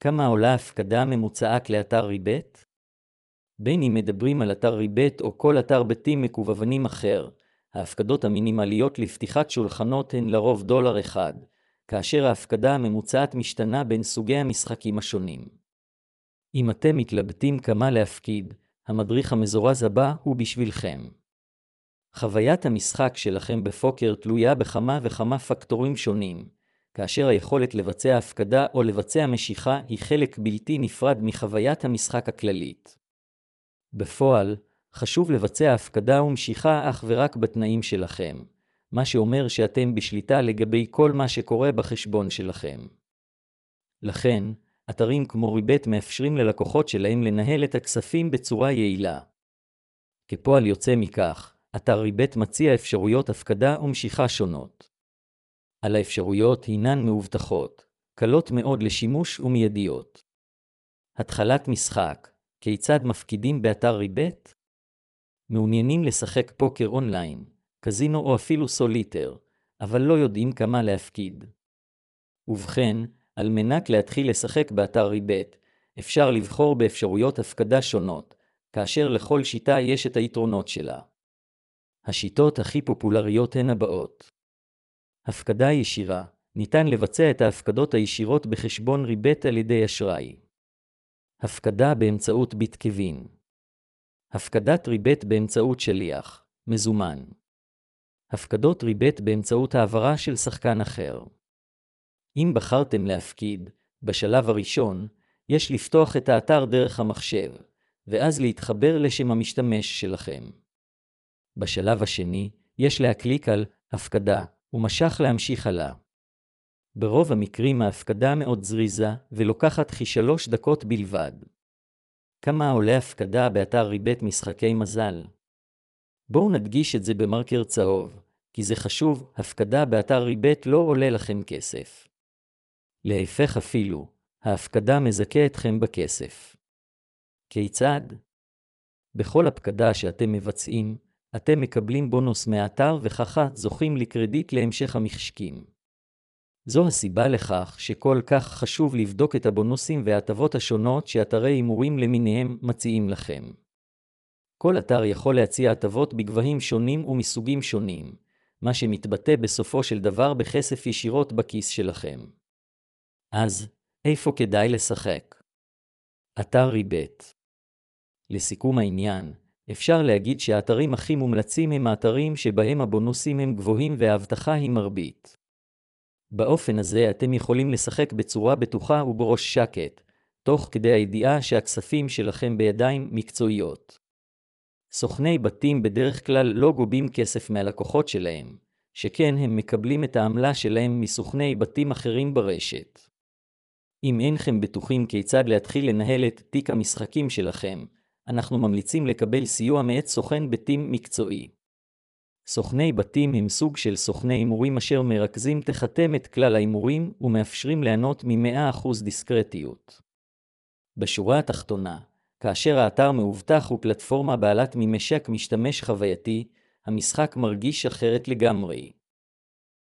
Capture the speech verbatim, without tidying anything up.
כמה עולה הפקדה ממוצעת לאתר ריבית? בין אם מדברים על אתר ריבית או כל אתר בתים מקוונים אחר, ההפקדות המינימליות לפתיחת שולחנות הן לרוב דולר אחד, כאשר ההפקדה הממוצעת משתנה בין סוגי המשחקים השונים. אם אתם מתלבטים כמה להפקיד, המדריך המזורז הבא הוא בשבילכם. חוויית המשחק שלכם בפוקר תלויה בכמה וכמה פקטורים שונים, כאשר היכולת לבצע הפקדה או לבצע משיכה היא חלק בלתי נפרד מחוויית המשחק הכללית. בפועל, חשוב לבצע הפקדה ומשיכה אך ורק בתנאים שלכם, מה שאומר שאתם בשליטה לגבי כל מה שקורה בחשבון שלכם. לכן, אתרים כמו ריבית מאפשרים ללקוחות שלהם לנהל את הכספים בצורה יעילה. כפועל יוצא מכך, אתר ריבית מציע אפשרויות הפקדה ומשיכה שונות. על האפשרויות הינן מאובטחות, קלות מאוד לשימוש ומיידיות. התחלת משחק, כיצד מפקידים באתר ריבית? מעוניינים לשחק פוקר אונליין, קזינו או אפילו סוליטר, אבל לא יודעים כמה להפקיד. ובכן, על מנת להתחיל לשחק באתר ריבית, אפשר לבחור באפשרויות הפקדה שונות, כאשר לכל שיטה יש את היתרונות שלה. השיטות הכי פופולריות הן הבאות. הפקדה ישירה, ניתן לבצע את ההפקדות הישירות בחשבון ריבית על ידי אשראי. הפקדה באמצעות ביטקוין. הפקדת ריבית באמצעות שליח, מזומן. הפקדות ריבית באמצעות העברה של שחקן אחר. אם בחרתם להפקיד, בשלב הראשון, יש לפתוח את האתר דרך המחשב, ואז להתחבר לשם המשתמש שלכם. בשלב השני, יש להקליק על הפקדה, ומשך להמשיך הלאה. ברוב המקרים ההפקדה מאוד זריזה, ולוקחת כשלוש דקות בלבד. כמה עולה הפקדה באתר ריבית משחקי מזל? בואו נדגיש את זה במרקר צהוב, כי זה חשוב, הפקדה באתר ריבית לא עולה לכם כסף. להפך אפילו, ההפקדה מזכה אתכם בכסף. כיצד? בכל הפקדה שאתם מבצעים, אתם מקבלים בונוס מהאתר וככה זוכים לקרדיט להמשך המשחקים. זו הסיבה לכך שכל כך חשוב לבדוק את הבונוסים וההטבות השונות שאתרי הימורים למיניהם מציעים לכם. כל אתר יכול להציע הטבות בגבהים שונים ומסוגים שונים, מה שמתבטא בסופו של דבר בכסף ישירות בכיס שלכם. אז, איפה כדאי לשחק? אתר ריבית. לסיכום העניין, אפשר להגיד שהאתרים הכי מומלצים הם האתרים שבהם הבונוסים הם גבוהים וההבטחה היא מרבית. באופן הזה אתם יכולים לשחק בצורה בטוחה ובראש שקט, תוך כדי הידיעה שהכספים שלכם בידיים מקצועיות. סוכני בתים בדרך כלל לא גובים כסף מהלקוחות שלהם, שכן הם מקבלים את העמלה שלהם מסוכני בתים אחרים ברשת. אם אינכם בטוחים כיצד להתחיל לנהל את תיק המשחקים שלכם, אנחנו ממליצים לקבל סיוע מאת סוכן בתים מקצועי. סוכני בתים הם סוג של סוכני הימורים אשר מרכזים תחתם את כלל ההימורים ומאפשרים ליהנות מ-מאה אחוז דיסקרטיות. בשורה התחתונה, כאשר האתר מאובטח ופלטפורמה בעלת ממשק משתמש חווייתי, המשחק מרגיש אחרת לגמרי.